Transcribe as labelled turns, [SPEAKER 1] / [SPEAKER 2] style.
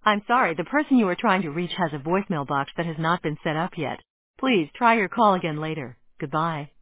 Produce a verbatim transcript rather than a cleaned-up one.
[SPEAKER 1] I'm sorry, the person you are trying to reach has a voicemail box that has not been set up yet. Please try your call again later. Goodbye.